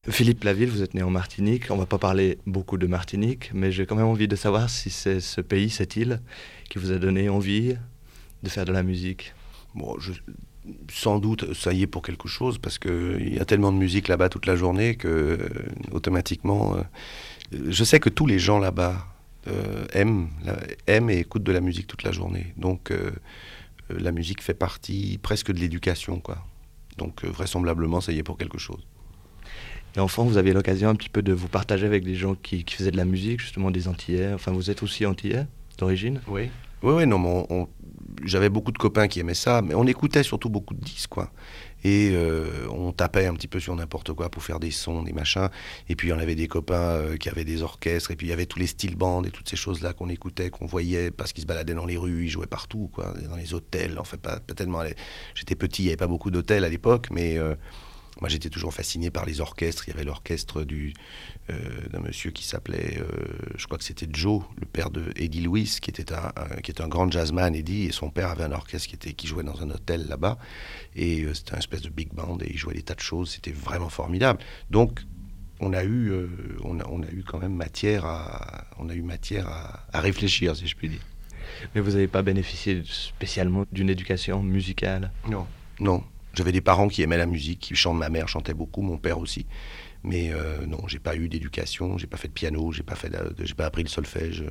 Philippe Laville, vous êtes né en Martinique. On va pas parler beaucoup de Martinique, mais j'ai quand même envie de savoir si c'est ce pays, cette île, qui vous a donné envie de faire de la musique. Bon, sans doute, ça y est pour quelque chose, parce qu'il y a tellement de musique là-bas toute la journée que, automatiquement, je sais que tous les gens là-bas aiment et écoutent de la musique toute la journée. Donc, la musique fait partie presque de l'éducation, quoi. Donc, vraisemblablement, ça y est pour quelque chose. Et enfant, vous aviez l'occasion un petit peu de vous partager avec des gens qui faisaient de la musique, justement des Antillais. Enfin, vous êtes aussi Antillais d'origine. Oui. Oui, oui, non, mais j'avais beaucoup de copains qui aimaient ça, mais on écoutait surtout beaucoup de disques, quoi. Et on tapait un petit peu sur n'importe quoi pour faire des sons, des machins. Et puis on avait des copains qui avaient des orchestres, et puis il y avait tous les style bands et toutes ces choses-là qu'on écoutait, qu'on voyait, parce qu'ils se baladaient dans les rues, ils jouaient partout, quoi, dans les hôtels. En fait, pas tellement. J'étais petit, il n'y avait pas beaucoup d'hôtels à l'époque, mais moi j'étais toujours fasciné par les orchestres. Il y avait l'orchestre d'un monsieur qui s'appelait, je crois que c'était Joe, le père de Eddie Lewis, qui était un grand jazzman, Eddie, et son père avait un orchestre qui jouait dans un hôtel là-bas, et c'était un espèce de big band, et il jouait des tas de choses, c'était vraiment formidable. Donc, on a eu quand même matière à réfléchir, si je puis dire. Mais vous n'avez pas bénéficié spécialement d'une éducation musicale. Non, non. J'avais des parents qui aimaient la musique, qui chantent. Ma mère chantait beaucoup, mon père aussi. Mais non, j'ai pas eu d'éducation, j'ai pas fait de piano, j'ai pas appris le solfège,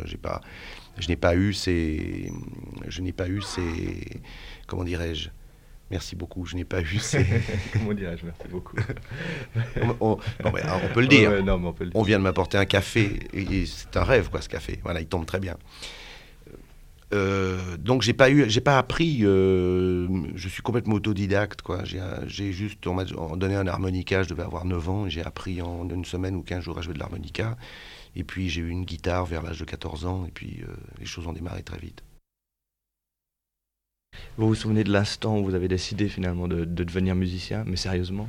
je n'ai pas eu ces, comment dirais-je, merci beaucoup, je n'ai pas eu ces, Comment dirais-je, merci beaucoup. non, mais, on peut le dire. Non, mais on peut le dire. On vient de m'apporter un café et c'est un rêve, quoi, ce café. Voilà, il tombe très bien. Donc j'ai pas appris. Je suis complètement autodidacte, quoi. On m'a donné un harmonica, je devais avoir 9 ans, et j'ai appris en une semaine ou 15 jours à jouer de l'harmonica. Et puis j'ai eu une guitare vers l'âge de 14 ans, et puis les choses ont démarré très vite. Vous vous souvenez de l'instant où vous avez décidé finalement de devenir musicien, mais sérieusement?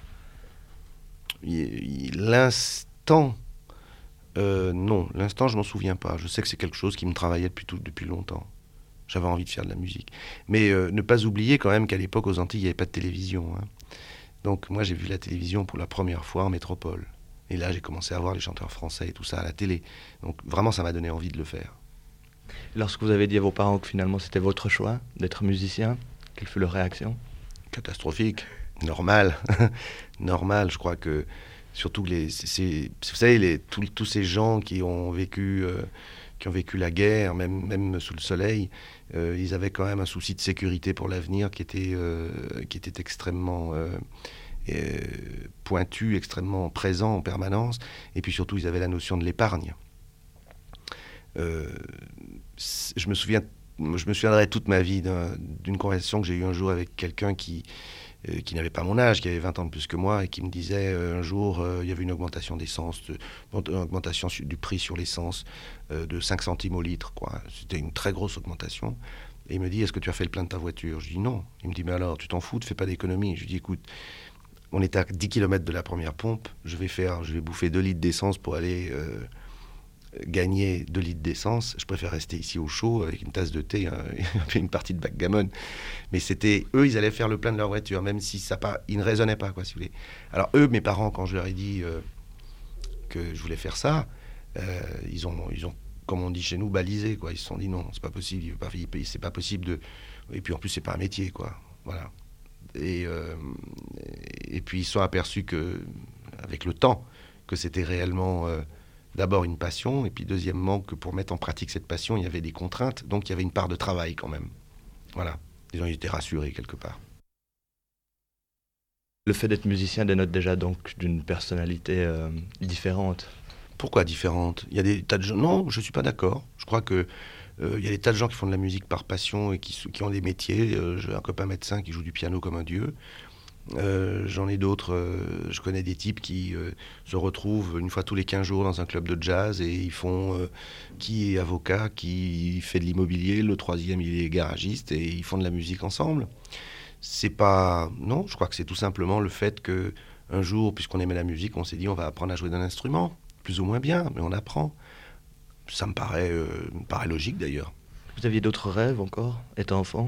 L'instant, non, l'instant je m'en souviens pas. Je sais que c'est quelque chose qui me travaillait depuis longtemps. J'avais envie de faire de la musique. Mais ne pas oublier quand même qu'à l'époque, aux Antilles, il n'y avait pas de télévision, hein. Donc moi, j'ai vu la télévision pour la première fois en métropole. Et là, j'ai commencé à voir les chanteurs français et tout ça à la télé. Donc vraiment, ça m'a donné envie de le faire. Lorsque vous avez dit à vos parents que finalement c'était votre choix d'être musicien, quelle fut leur réaction? Catastrophique, normal, normal. Je crois que surtout vous savez, tous ces gens qui ont vécu la guerre, même sous le soleil, ils avaient quand même un souci de sécurité pour l'avenir qui était extrêmement pointu, extrêmement présent en permanence. Et puis surtout, ils avaient la notion de l'épargne. Euh, je me souviendrai toute ma vie d'une conversation que j'ai eue un jour avec quelqu'un qui n'avait pas mon âge, qui avait 20 ans de plus que moi, et qui me disait un jour, il y avait une augmentation une augmentation du prix sur l'essence de 5 centimes au litre, quoi. C'était une très grosse augmentation. Et il me dit, est-ce que tu as fait le plein de ta voiture? Je dis non. Il me dit, mais alors, tu t'en fous, ne fais pas d'économie. Je lui dis, écoute, on est à 10 km de la première pompe, je vais bouffer 2 litres d'essence pour aller gagner 2 litres d'essence. Je préfère rester ici au chaud avec une tasse de thé, hein, et une partie de backgammon. Mais eux, ils allaient faire le plein de leur voiture, même si ils ne raisonnaient pas, quoi, si vous voulez. Alors eux, mes parents, quand je leur ai dit que je voulais faire ça, ils ont, comme on dit chez nous, balisé, quoi. Ils se sont dit non, c'est pas possible, c'est pas possible de. Et puis en plus, c'est pas un métier, quoi. Voilà. Et puis ils se sont aperçus avec le temps, que c'était réellement d'abord une passion, et puis deuxièmement que pour mettre en pratique cette passion, il y avait des contraintes, donc il y avait une part de travail quand même. Voilà. Ils étaient rassurés quelque part. Le fait d'être musicien dénote déjà donc d'une personnalité différente. Pourquoi différente? Il y a des tas de gens. Non, je suis pas d'accord. Je crois que il y a des tas de gens qui font de la musique par passion et qui ont des métiers. J'ai un copain médecin qui joue du piano comme un dieu. J'en ai d'autres. Je connais des types qui se retrouvent une fois tous les 15 jours dans un club de jazz et ils font qui est avocat, qui fait de l'immobilier, le troisième il est garagiste et ils font de la musique ensemble. C'est pas. Non, je crois que c'est tout simplement le fait que un jour, puisqu'on aimait la musique, on s'est dit on va apprendre à jouer d'un instrument, plus ou moins bien, mais on apprend. Ça me paraît logique d'ailleurs. Vous aviez d'autres rêves encore, étant enfant?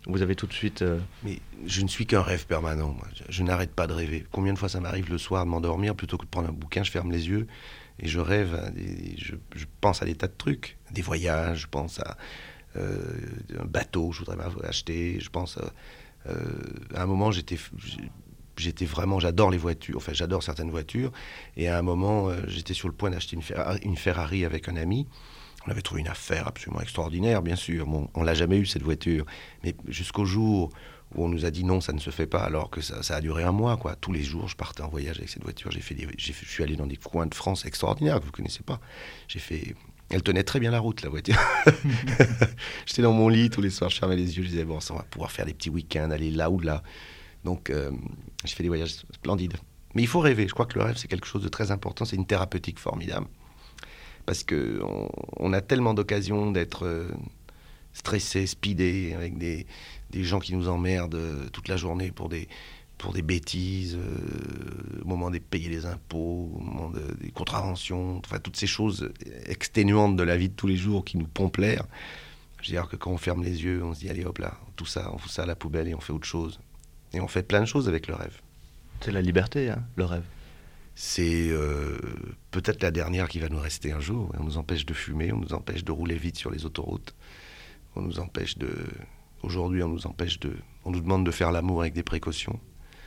Vous avez tout de suite... Mais je ne suis qu'un rêve permanent, moi. Je n'arrête pas de rêver. Combien de fois ça m'arrive le soir de m'endormir, plutôt que de prendre un bouquin, je ferme les yeux et je rêve, je pense à des tas de trucs. Des voyages, je pense à un bateau que je voudrais acheter, je pense à un moment, j'étais vraiment, j'adore les voitures, enfin j'adore certaines voitures, et à un moment, j'étais sur le point d'acheter une Ferrari avec un ami. On avait trouvé une affaire absolument extraordinaire, bien sûr. Bon, on l'a jamais eu, cette voiture. Mais jusqu'au jour où on nous a dit non, ça ne se fait pas, alors que ça a duré un mois, quoi. Tous les jours, je partais en voyage avec cette voiture. Je suis allé dans des coins de France extraordinaires que vous ne connaissez pas. Elle tenait très bien la route, la voiture. J'étais dans mon lit tous les soirs, je fermais les yeux, je disais, bon, ça, on va pouvoir faire des petits week-ends, aller là ou là. Donc, j'ai fait des voyages splendides. Mais il faut rêver. Je crois que le rêve, c'est quelque chose de très important. C'est une thérapeutique formidable. Parce qu'on a tellement d'occasions d'être stressé, speedé, avec des gens qui nous emmerdent toute la journée pour des bêtises, au moment de payer les impôts, au moment des contraventions, enfin toutes ces choses exténuantes de la vie de tous les jours qui nous pompent l'air. Je veux dire que quand on ferme les yeux, on se dit allez hop là, tout ça, on fout ça à la poubelle et on fait autre chose. Et on fait plein de choses avec le rêve. C'est la liberté, hein, le rêve. C'est peut-être la dernière qui va nous rester un jour. On nous empêche de fumer, on nous empêche de rouler vite sur les autoroutes. Aujourd'hui, on nous demande de faire l'amour avec des précautions.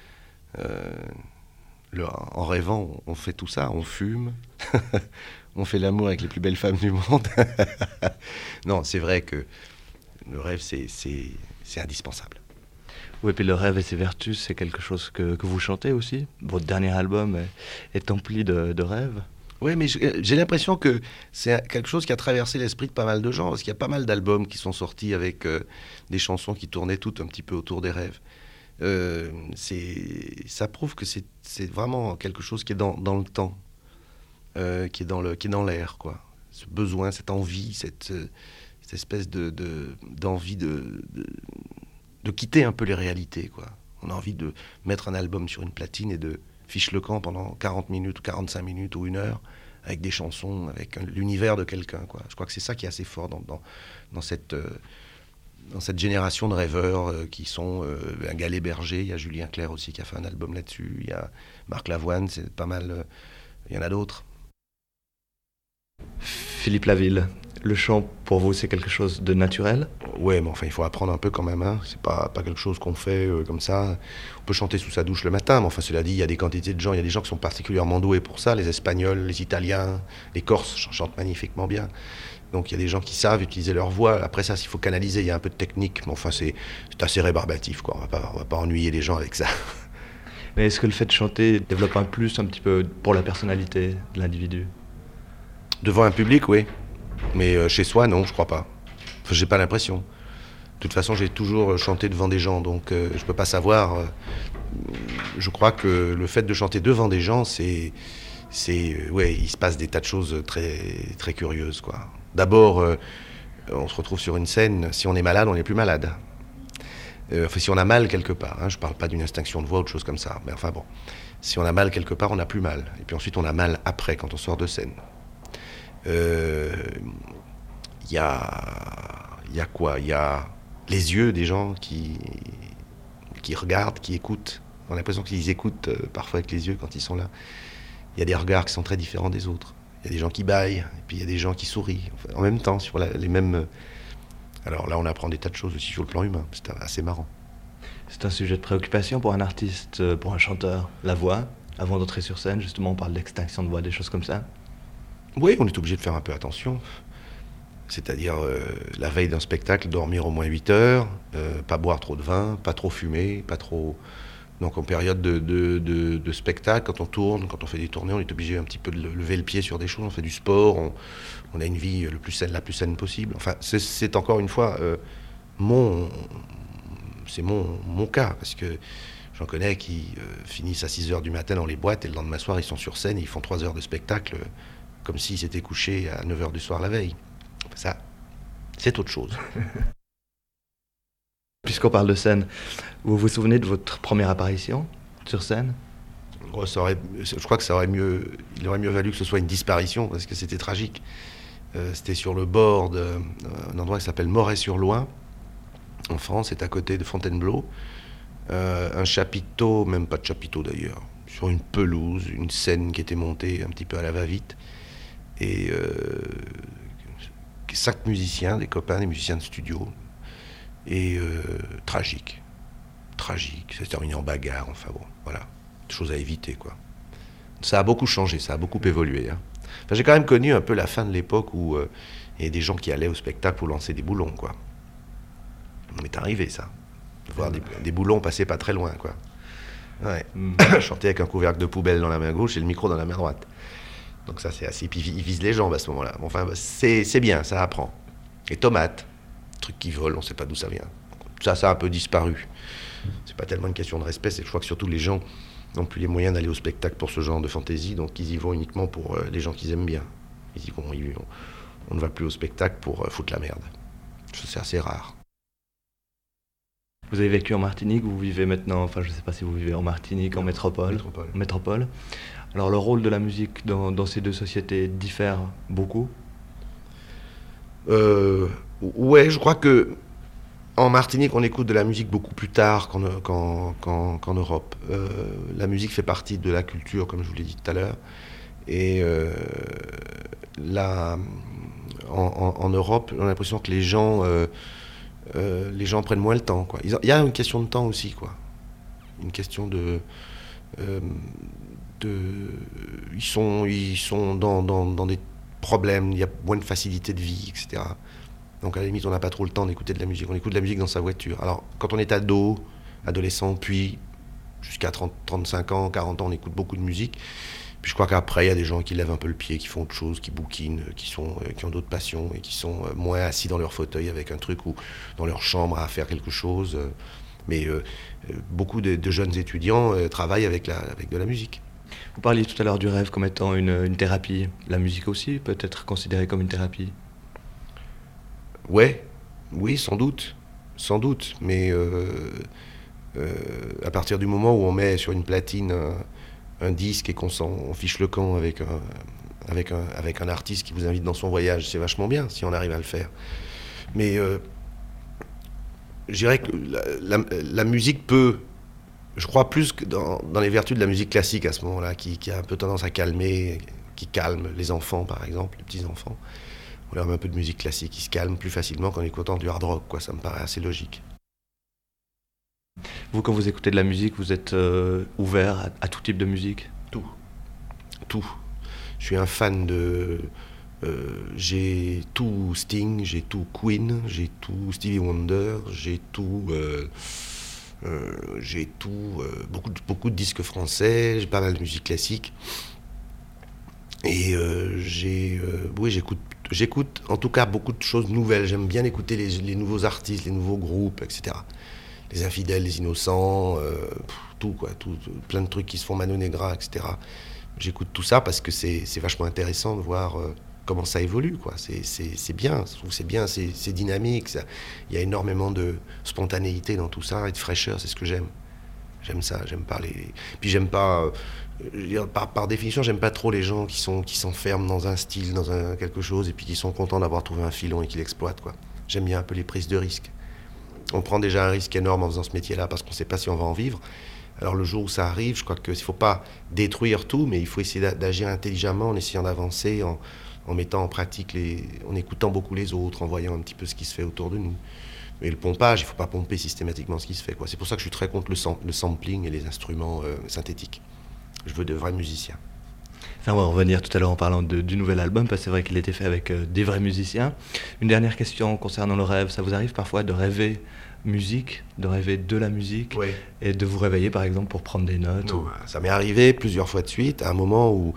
En rêvant, on fait tout ça, on fume, on fait l'amour avec les plus belles femmes du monde. Non, c'est vrai que le rêve, c'est indispensable. Oui, et puis le rêve et ses vertus, c'est quelque chose que vous chantez aussi. Votre dernier album est empli de rêves. Oui, mais j'ai l'impression que c'est quelque chose qui a traversé l'esprit de pas mal de gens, parce qu'il y a pas mal d'albums qui sont sortis avec des chansons qui tournaient toutes un petit peu autour des rêves. Ça prouve que c'est vraiment quelque chose qui est dans le temps, qui est dans l'air, quoi. Ce besoin, cette envie, cette espèce d'envie de quitter un peu les réalités, quoi. On a envie de mettre un album sur une platine et de fiche le camp pendant 40 minutes, ou 45 minutes ou une heure, avec des chansons, avec l'univers de quelqu'un, quoi. Je crois que c'est ça qui est assez fort dans cette génération de rêveurs qui sont un Galet Berger, il y a Julien Clerc aussi qui a fait un album là-dessus, il y a Marc Lavoine, c'est pas mal, il y en a d'autres. Philippe Laville, le chant pour vous c'est quelque chose de naturel? Ouais, mais enfin il faut apprendre un peu quand même, hein. C'est pas quelque chose qu'on fait comme ça. On peut chanter sous sa douche le matin, mais enfin cela dit, il y a des quantités de gens, il y a des gens qui sont particulièrement doués pour ça, les Espagnols, les Italiens, les Corses chantent magnifiquement bien. Donc il y a des gens qui savent utiliser leur voix. Après ça, s'il faut canaliser, il y a un peu de technique, mais enfin c'est assez rébarbatif, quoi. On va pas ennuyer les gens avec ça. Mais est-ce que le fait de chanter développe un petit peu pour la personnalité de l'individu? Devant un public, oui. Mais chez soi, non, je crois pas. Enfin, j'ai pas l'impression. De toute façon, j'ai toujours chanté devant des gens, donc je peux pas savoir. Je crois que le fait de chanter devant des gens, ouais, il se passe des tas de choses très, très curieuses, quoi. D'abord, on se retrouve sur une scène, si on est malade, on n'est plus malade. Enfin, si on a mal quelque part, hein, je parle pas d'une extinction de voix ou de choses comme ça, mais enfin bon, si on a mal quelque part, on n'a plus mal. Et puis ensuite, on a mal après, quand on sort de scène. Il y a quoi? Il y a les yeux des gens qui regardent, qui écoutent. On a l'impression qu'ils écoutent parfois avec les yeux quand ils sont là. Il y a des regards qui sont très différents des autres. Il y a des gens qui bâillent, et puis il y a des gens qui sourient. Enfin, en même temps, sur les mêmes... Alors là, on apprend des tas de choses aussi sur le plan humain. C'est assez marrant. C'est un sujet de préoccupation pour un artiste, pour un chanteur, la voix. Avant d'entrer sur scène, justement, on parle d'extinction de voix, des choses comme ça. Oui, on est obligé de faire un peu attention. C'est-à-dire, la veille d'un spectacle, dormir au moins 8 heures, pas boire trop de vin, pas trop fumer, pas trop... Donc en période de spectacle, quand on tourne, quand on fait des tournées, on est obligé un petit peu de lever le pied sur des choses, on fait du sport, on a une vie la plus saine possible. Enfin, c'est encore une fois mon cas, parce que j'en connais qui finissent à 6 heures du matin dans les boîtes et le lendemain soir, ils sont sur scène et ils font 3 heures de spectacle comme s'ils s'étaient couchés à 9 heures du soir la veille. Enfin, ça, c'est autre chose. Puisqu'on parle de scène, vous vous souvenez de votre première apparition sur scène? Je crois que il aurait mieux valu que ce soit une disparition, parce que c'était tragique. C'était sur le bord d'un endroit qui s'appelle Moret-sur-Loing, en France, c'est à côté de Fontainebleau. Un chapiteau, même pas de chapiteau d'ailleurs, sur une pelouse, une scène qui était montée un petit peu à la va-vite. Et 5 musiciens, des copains, des musiciens de studio. Et tragique. Tragique. Ça s'est terminé en bagarre, enfin bon, voilà. Chose à éviter, quoi. Ça a beaucoup changé, ça a beaucoup évolué. Hein. Enfin, j'ai quand même connu un peu la fin de l'époque où il y avait des gens qui allaient au spectacle pour lancer des boulons, quoi. Ça m'est arrivé, ça. De voir des boulons passer pas très loin, quoi. Ouais. Chanter avec un couvercle de poubelle dans la main gauche et le micro dans la main droite. Donc ça, c'est assez... Puis ils visent les jambes à ce moment-là. Enfin, c'est bien, ça apprend. Et tomates, trucs qui volent, on sait pas d'où ça vient. Ça a un peu disparu. C'est pas tellement une question de respect, c'est que je crois que surtout les gens n'ont plus les moyens d'aller au spectacle pour ce genre de fantaisie, donc ils y vont uniquement pour les gens qu'ils aiment bien. On ne va plus au spectacle pour foutre la merde. C'est assez rare. Vous avez vécu en Martinique, vous vivez maintenant, enfin je ne sais pas si vous vivez en Martinique, en métropole. Métropole. Alors le rôle de la musique dans ces deux sociétés diffère beaucoup. Ouais, je crois que en Martinique, on écoute de la musique beaucoup plus tard qu'en Europe. La musique fait partie de la culture, comme je vous l'ai dit tout à l'heure. Et là, en Europe, on a l'impression que les gens prennent moins le temps, quoi. Il y a une question de temps aussi, quoi. Une question ils sont dans des problèmes, il y a moins de facilité de vie, etc. Donc à la limite, on n'a pas trop le temps d'écouter de la musique. On écoute de la musique dans sa voiture. Alors quand on est adolescent, puis jusqu'à 30, 35 ans, 40 ans, on écoute beaucoup de musique. Puis je crois qu'après, il y a des gens qui lèvent un peu le pied, qui font autre chose, qui bouquinent, qui ont d'autres passions et qui sont moins assis dans leur fauteuil avec un truc ou dans leur chambre à faire quelque chose. Mais beaucoup de jeunes étudiants travaillent avec de la musique. Vous parliez tout à l'heure du rêve comme étant une thérapie. La musique aussi peut être considérée comme une thérapie. Ouais, oui, sans doute. Mais à partir du moment où on met sur une platine un disque et on fiche le camp avec un artiste qui vous invite dans son voyage, c'est vachement bien si on arrive à le faire. Mais je dirais que la musique peut, je crois plus que dans les vertus de la musique classique à ce moment-là, qui a un peu tendance à calmer, qui calme les enfants par exemple, les petits-enfants. On leur met un peu de musique classique, ils se calment plus facilement qu'en écoutant du hard rock, quoi. Ça me paraît assez logique. Vous, quand vous écoutez de la musique, vous êtes ouvert à tout type de musique ? Tout. Je suis un fan de... j'ai tout Sting, j'ai tout Queen, j'ai tout Stevie Wonder, j'ai tout beaucoup de disques français, j'ai pas mal de musique classique. Et j'écoute en tout cas beaucoup de choses nouvelles. J'aime bien écouter les nouveaux artistes, les nouveaux groupes, etc. Les infidèles, les innocents, tout, plein de trucs qui se font Mano Negra, etc. J'écoute tout ça parce que c'est vachement intéressant de voir comment ça évolue, quoi. C'est bien, je trouve que c'est bien, c'est dynamique. Il y a énormément de spontanéité dans tout ça et de fraîcheur, c'est ce que j'aime. J'aime ça, j'aime pas les... Puis j'aime pas... par définition, j'aime pas trop les gens qui s'enferment dans un style, dans quelque chose, et puis qui sont contents d'avoir trouvé un filon et qui l'exploitent, quoi. J'aime bien un peu les prises de risques. On prend déjà un risque énorme en faisant ce métier-là parce qu'on ne sait pas si on va en vivre. Alors le jour où ça arrive, je crois qu'il ne faut pas détruire tout, mais il faut essayer d'agir intelligemment en essayant d'avancer, en mettant en pratique, en écoutant beaucoup les autres, en voyant un petit peu ce qui se fait autour de nous. Mais le pompage, il ne faut pas pomper systématiquement ce qui se fait, quoi. C'est pour ça que je suis très contre le sampling et les instruments synthétiques. Je veux de vrais musiciens. Enfin, on va revenir tout à l'heure en parlant du nouvel album, parce que c'est vrai qu'il était fait avec des vrais musiciens. Une dernière question concernant le rêve. Ça vous arrive parfois de rêver musique, de rêver de la musique, oui, et de vous réveiller par exemple pour prendre des notes? Non, ça m'est arrivé plusieurs fois de suite, à un moment où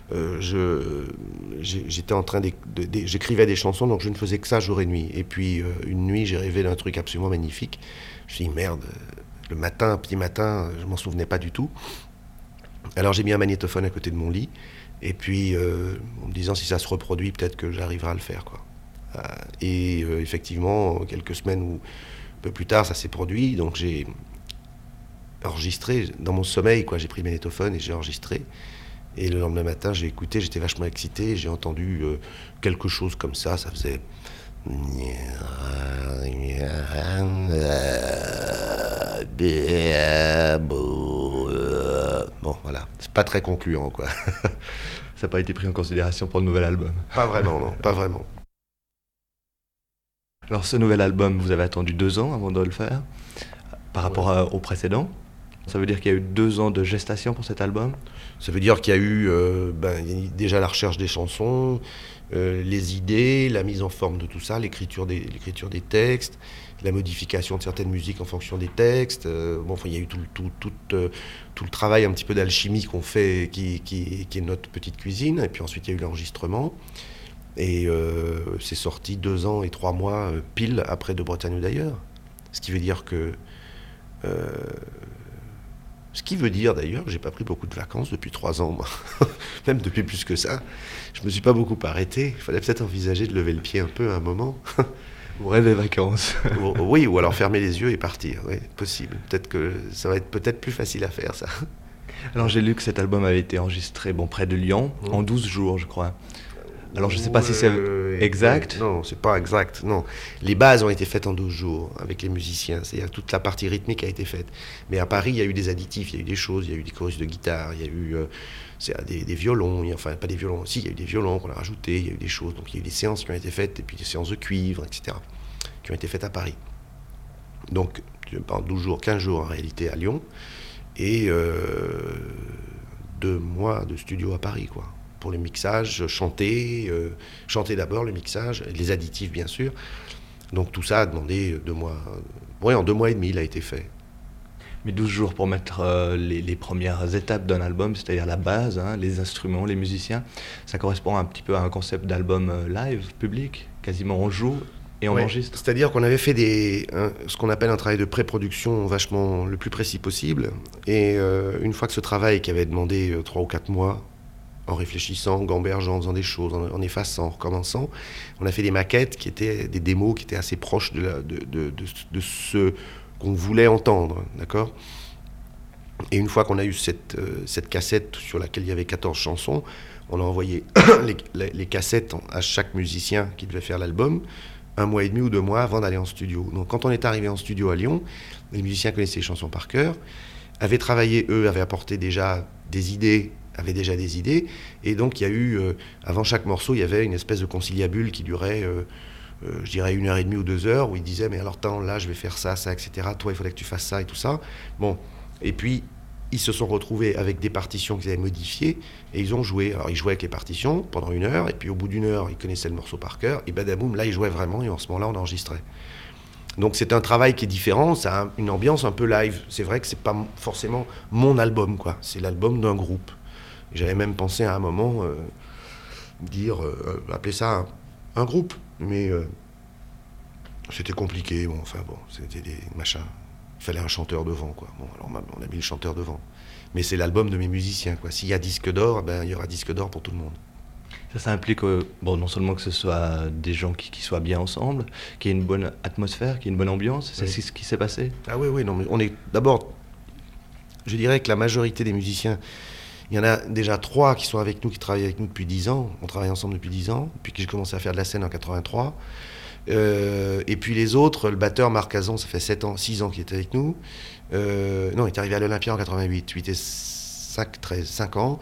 j'étais en train j'écrivais des chansons, donc je ne faisais que ça jour et nuit. Et puis une nuit, j'ai rêvé d'un truc absolument magnifique. Je me suis dit, merde, petit matin, je m'en souvenais pas du tout. Alors j'ai mis un magnétophone à côté de mon lit, et puis en me disant si ça se reproduit, peut-être que j'arriverai à le faire, quoi. Et effectivement, quelques semaines ou un peu plus tard, ça s'est produit, donc j'ai enregistré dans mon sommeil, quoi. J'ai pris le magnétophone et j'ai enregistré. Et le lendemain matin, j'ai écouté, j'étais vachement excité, j'ai entendu quelque chose comme ça faisait Bon, voilà, c'est pas très concluant, quoi. Ça n'a pas été pris en considération pour le nouvel album. Pas vraiment, non, pas vraiment. Alors ce nouvel album, vous avez attendu 2 ans avant de le faire, par rapport au précédent. Ça veut dire qu'il y a eu 2 ans de gestation pour cet album. Ça veut dire qu'il y a eu il y a déjà la recherche des chansons, les idées, la mise en forme de tout ça, l'écriture des textes, la modification de certaines musiques en fonction des textes. Il y a eu tout le travail un petit peu d'alchimie qu'on fait, qui est notre petite cuisine. Et puis ensuite, il y a eu l'enregistrement. Et c'est sorti 2 ans et 3 mois pile après De Bretagne ou d'ailleurs. Ce qui veut dire que... Ce qui veut dire d'ailleurs que j'ai pas pris beaucoup de vacances depuis 3 ans, moi. Même depuis plus que ça. Je me suis pas beaucoup arrêté. Il fallait peut-être envisager de lever le pied un peu à un moment. Vous rêvez vacances. Oui, ou alors fermer les yeux et partir. Oui, possible. Peut-être que ça va être peut-être plus facile à faire, ça. Alors j'ai lu que cet album avait été enregistré près de Lyon, en 12 jours, je crois. Alors je ne sais pas si c'est exact. Non, c'est pas exact. Non, les bases ont été faites en 12 jours avec les musiciens. C'est-à-dire toute la partie rythmique a été faite. Mais à Paris, il y a eu des additifs, il y a eu des choses, il y a eu des chorus de guitare, il y a eu des violons. Enfin, pas des violons. Si, il y a eu des violons qu'on a rajoutés. Il y a eu des choses. Donc il y a eu des séances qui ont été faites et puis des séances de cuivre, etc. qui ont été faites à Paris. Donc pendant 12 jours, 15 jours en réalité à Lyon et 2 mois de studio à Paris, quoi. Pour le mixage, chanter d'abord le mixage, les additifs bien sûr. Donc tout ça a demandé 2 mois. En 2 mois et demi, il a été fait. Mais 12 jours pour mettre les premières étapes d'un album, c'est-à-dire la base, hein, les instruments, les musiciens, ça correspond un petit peu à un concept d'album live, public. Quasiment on joue et on enregistre. C'est-à-dire qu'on avait fait ce qu'on appelle un travail de pré-production vachement le plus précis possible. Et une fois que ce travail qui avait demandé 3 ou 4 mois, en réfléchissant, en gambergeant, en faisant des choses, en effaçant, en recommençant. On a fait des maquettes qui étaient des démos qui étaient assez proches de ce qu'on voulait entendre, d'accord ? Et une fois qu'on a eu cette cassette sur laquelle il y avait 14 chansons, on a envoyé les cassettes à chaque musicien qui devait faire l'album, 1 mois et demi ou 2 mois avant d'aller en studio. Donc quand on est arrivé en studio à Lyon, les musiciens connaissaient les chansons par cœur, avaient travaillé, eux, avaient apporté déjà des idées, et donc il y a eu, avant chaque morceau, il y avait une espèce de conciliabule qui durait, je dirais 1h30 ou 2 heures, où ils disaient, mais alors attends, là je vais faire ça, etc., toi il faudrait que tu fasses ça et tout ça. Bon, et puis ils se sont retrouvés avec des partitions qu'ils avaient modifiées, et ils ont joué. Alors ils jouaient avec les partitions pendant 1 heure, et puis au bout d'1 heure, ils connaissaient le morceau par cœur, et badaboum, là ils jouaient vraiment, et en ce moment-là on enregistrait. Donc c'est un travail qui est différent, ça a une ambiance un peu live. C'est vrai que c'est pas forcément mon album, quoi. C'est l'album d'un groupe. J'avais même pensé à un moment appeler ça un groupe, mais c'était compliqué. C'était des machins. Il fallait un chanteur devant, quoi. Bon, alors on a mis le chanteur devant. Mais c'est l'album de mes musiciens, quoi. S'il y a disque d'or, il y aura disque d'or pour tout le monde. Ça implique non seulement que ce soit des gens qui soient bien ensemble, qu'il y ait une bonne atmosphère, qu'il y ait une bonne ambiance. C'est ce qui s'est passé. Ah oui, non, mais on est d'abord, je dirais que la majorité des musiciens. Il y en a déjà 3 qui sont avec nous, qui travaillent avec nous depuis 10 ans. On travaille ensemble depuis 10 ans, depuis que j'ai commencé à faire de la scène en 83. Et puis les autres, le batteur Marc Azon, ça fait 6 ans qu'il est avec nous. Non, il est arrivé à l'Olympia en 88, 8 et 5 ans.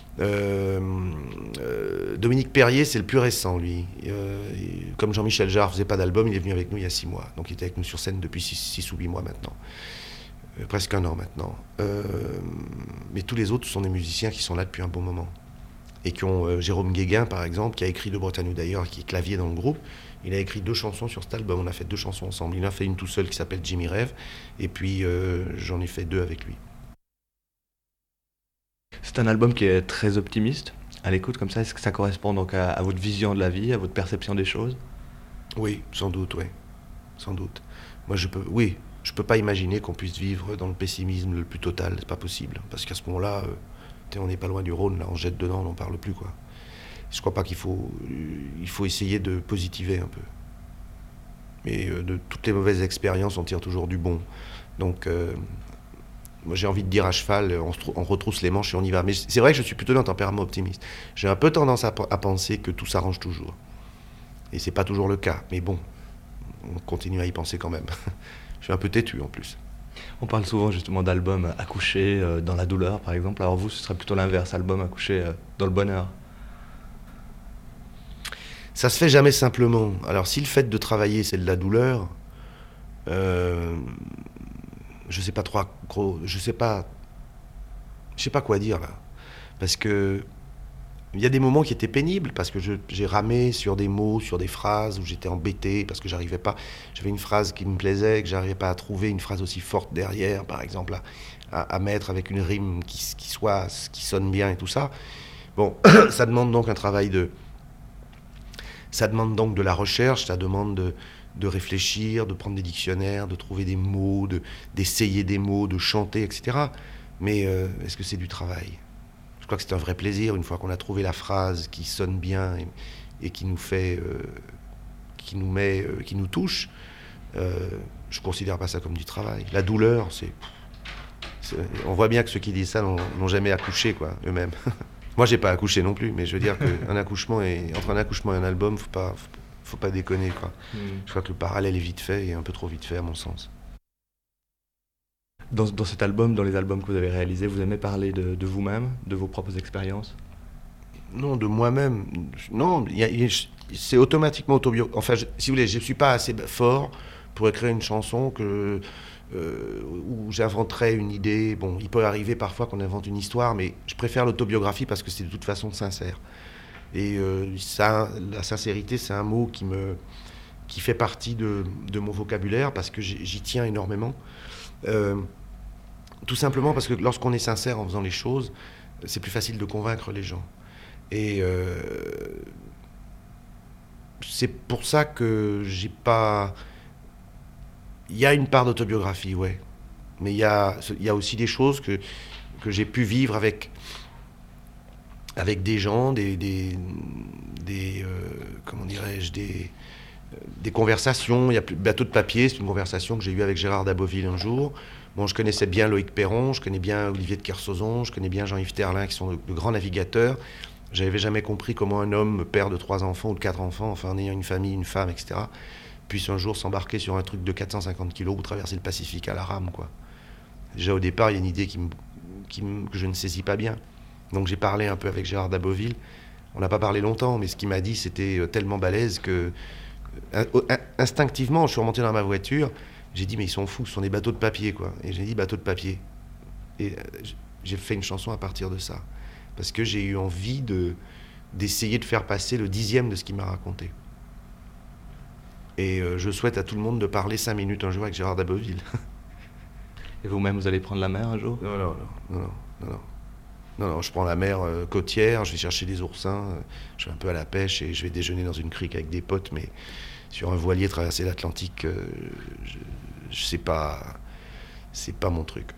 Dominique Perrier, c'est le plus récent, lui. Comme Jean-Michel Jarre ne faisait pas d'album, il est venu avec nous il y a 6 mois. Donc il était avec nous sur scène depuis 6 ou 8 mois maintenant. Presque 1 an maintenant. Mais tous les autres sont des musiciens qui sont là depuis un bon moment. Et qui ont Jérôme Guéguin, par exemple, qui a écrit De Bretagne ou d'ailleurs, qui est clavier dans le groupe. Il a écrit 2 chansons sur cet album. On a fait 2 chansons ensemble. Il en a fait une tout seul qui s'appelle Jimmy Rêve. Et puis j'en ai fait 2 avec lui. C'est un album qui est très optimiste. À l'écoute comme ça, est-ce que ça correspond donc à votre vision de la vie, à votre perception des choses ? Oui, sans doute, oui. Sans doute. Moi, je peux pas imaginer qu'on puisse vivre dans le pessimisme le plus total, c'est pas possible. Parce qu'à ce moment-là, on n'est pas loin du Rhône, là, on se jette dedans, on n'en parle plus, quoi. Je crois pas il faut essayer de positiver un peu. Mais de toutes les mauvaises expériences, on tire toujours du bon. Donc, moi j'ai envie de dire à cheval, on retrousse les manches et on y va. Mais c'est vrai que je suis plutôt d'un tempérament optimiste. J'ai un peu tendance à penser que tout s'arrange toujours. Et c'est pas toujours le cas. Mais bon, on continue à y penser quand même. Je suis un peu têtu en plus. On parle souvent justement d'albums accouchés dans la douleur, par exemple. Alors vous, ce serait plutôt l'inverse, album accouché dans le bonheur. Ça se fait jamais simplement. Alors si le fait de travailler, c'est de la douleur, je sais pas trop gros, je sais pas quoi dire là. Parce que il y a des moments qui étaient pénibles, parce que j'ai ramé sur des mots, sur des phrases où j'étais embêté, parce que j'arrivais pas. J'avais une phrase qui me plaisait, que j'arrivais pas à trouver une phrase aussi forte derrière, par exemple, à mettre avec une rime qui sonne bien et tout ça. Bon, ça demande donc un travail ça demande donc de la recherche, ça demande de réfléchir, de prendre des dictionnaires, de trouver des mots, d'essayer des mots, de chanter, etc. Mais est-ce que c'est du travail ? Je crois que c'est un vrai plaisir, une fois qu'on a trouvé la phrase qui sonne bien et qui nous fait, qui nous touche. Je considère pas ça comme du travail. La douleur, on voit bien que ceux qui disent ça n'ont jamais accouché, quoi, eux-mêmes. Moi, j'ai pas accouché non plus, mais je veux dire qu'un accouchement entre un accouchement et un album, faut pas déconner, quoi. Je crois que le parallèle est vite fait, et un peu trop vite fait, à mon sens. Dans cet album, dans les albums que vous avez réalisés, vous aimez parler de vous-même, de vos propres expériences ? Non, de moi-même. Non, c'est automatiquement autobiographique. Enfin, si vous voulez, je ne suis pas assez fort pour écrire une chanson où j'inventerais une idée. Bon, il peut arriver parfois qu'on invente une histoire, mais je préfère l'autobiographie parce que c'est de toute façon sincère. Et la sincérité, c'est un mot qui fait partie de mon vocabulaire parce que j'y tiens énormément. Tout simplement parce que lorsqu'on est sincère en faisant les choses, c'est plus facile de convaincre les gens. Et c'est pour ça que j'ai pas... Il y a une part d'autobiographie, ouais. Mais il y a aussi des choses que j'ai pu vivre avec des gens, comment dirais-je, des conversations. Il y a Bateau de papier, c'est une conversation que j'ai eue avec Gérard Daboville un jour. Bon, je connaissais bien Loïc Perron, je connais bien Olivier de Kersauzon, je connais bien Jean-Yves Terlin, qui sont de grands navigateurs. J'avais jamais compris comment un homme, père de 3 enfants ou de 4 enfants, enfin en ayant une famille, une femme, etc., puisse un jour s'embarquer sur un truc de 450 kilos ou traverser le Pacifique à la rame, quoi. Déjà au départ, il y a une idée que je ne saisis pas bien. Donc j'ai parlé un peu avec Gérard Daboville. On n'a pas parlé longtemps, mais ce qu'il m'a dit, c'était tellement balèze que instinctivement, je suis remonté dans ma voiture. J'ai dit, mais ils sont fous, ce sont des bateaux de papier, quoi. Et j'ai dit, bateau de papier. Et j'ai fait une chanson à partir de ça. Parce que j'ai eu envie d'essayer de faire passer le 10e de ce qu'il m'a raconté. Et je souhaite à tout le monde de parler 5 minutes un jour avec Gérard Daboville. Et vous-même, vous allez prendre la mer un jour ? Non, je prends la mer côtière, je vais chercher des oursins, je vais un peu à la pêche et je vais déjeuner dans une crique avec des potes, mais sur un voilier traverser l'Atlantique, je sais pas, c'est pas mon truc.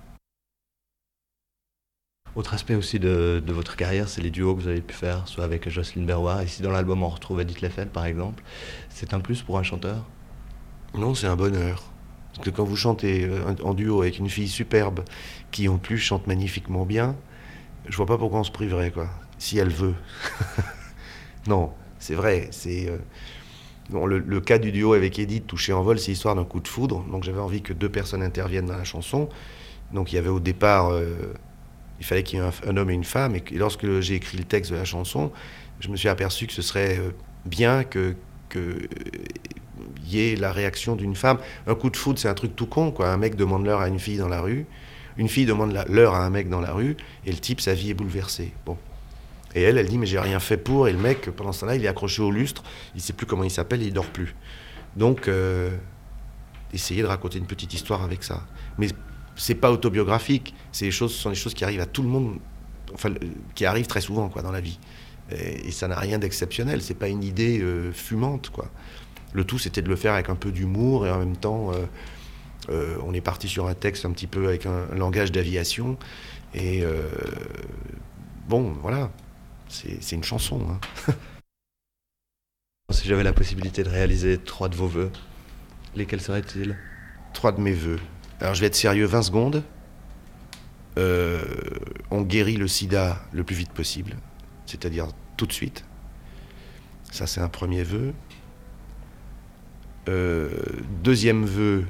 Autre aspect aussi de votre carrière, c'est les duos que vous avez pu faire, soit avec Jocelyne Berroir. Ici dans l'album, on retrouve Edith Leffel, par exemple. C'est un plus pour un chanteur ? Non, c'est un bonheur. Parce que quand vous chantez en duo avec une fille superbe, qui en plus chante magnifiquement bien, je vois pas pourquoi on se priverait, quoi. Si elle veut. Non, c'est vrai. Bon, le cas du duo avec Edith, Touché en vol, c'est l'histoire d'un coup de foudre. Donc j'avais envie que 2 personnes interviennent dans la chanson. Donc il y avait au départ... il fallait qu'il y ait un homme et une femme. Et lorsque j'ai écrit le texte de la chanson, je me suis aperçu que ce serait bien qu'il y ait la réaction d'une femme. Un coup de foudre, c'est un truc tout con, quoi. Un mec demande l'heure à une fille dans la rue. Une fille demande l'heure à un mec dans la rue. Et le type, sa vie est bouleversée. Bon. Et elle dit, mais j'ai rien fait pour. Et le mec, pendant ce temps-là, il est accroché au lustre. Il ne sait plus comment il s'appelle et il dort plus. Donc, essayer de raconter une petite histoire avec ça. Mais c'est pas autobiographique. Ce sont des choses qui arrivent à tout le monde, enfin, qui arrivent très souvent, quoi, dans la vie. Et ça n'a rien d'exceptionnel. C'est pas une idée fumante, quoi. Le tout, c'était de le faire avec un peu d'humour et en même temps, on est parti sur un texte un petit peu avec un langage d'aviation. Et bon, voilà, c'est une chanson. Hein. Si j'avais la possibilité de réaliser 3 de vos vœux, lesquels seraient-ils ? 3 de mes vœux. Alors je vais être sérieux 20 secondes. On guérit le sida le plus vite possible, c'est-à-dire tout de suite. Ça, c'est un premier vœu. Deuxième vœu,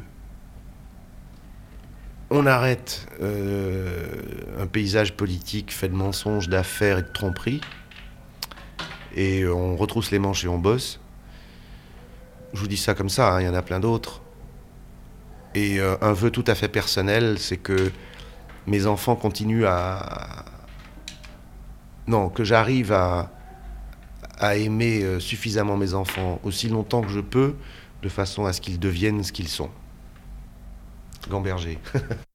on arrête un paysage politique fait de mensonges, d'affaires et de tromperies. Et on retrousse les manches et on bosse. Je vous dis ça comme ça, hein, il y en a plein d'autres. Et un vœu tout à fait personnel, c'est que mes enfants continuent à... Non, que j'arrive à aimer suffisamment mes enfants aussi longtemps que je peux, de façon à ce qu'ils deviennent ce qu'ils sont. Gamberger.